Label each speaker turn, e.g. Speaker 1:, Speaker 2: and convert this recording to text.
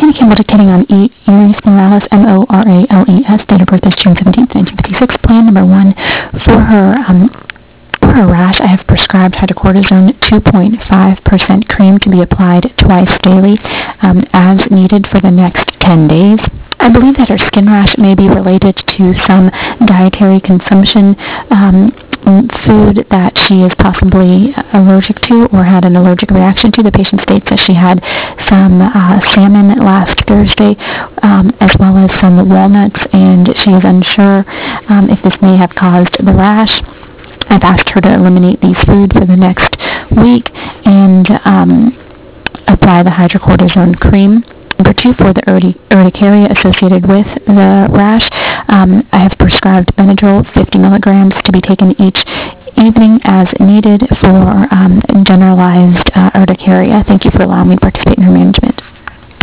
Speaker 1: Anna Campbell dictating on Eris Morales, Morales. Date of birth is June 17th, 1956. Plan number 1 for her rash. I have prescribed hydrocortisone 2.5% cream to be applied twice daily as needed for the next 10 days. I believe that her skin rash may be related to some dietary consumption, food that she is possibly allergic to or had an allergic reaction to. The patient states that she had some salmon last Thursday, as well as some walnuts, and she is unsure if this may have caused the rash. I've asked her to eliminate these foods for the next week and apply the hydrocortisone cream. Number 2, for the urticaria associated with the rash, I have prescribed Benadryl 50 milligrams to be taken each evening as needed for generalized urticaria. Thank you for allowing me to participate in her management.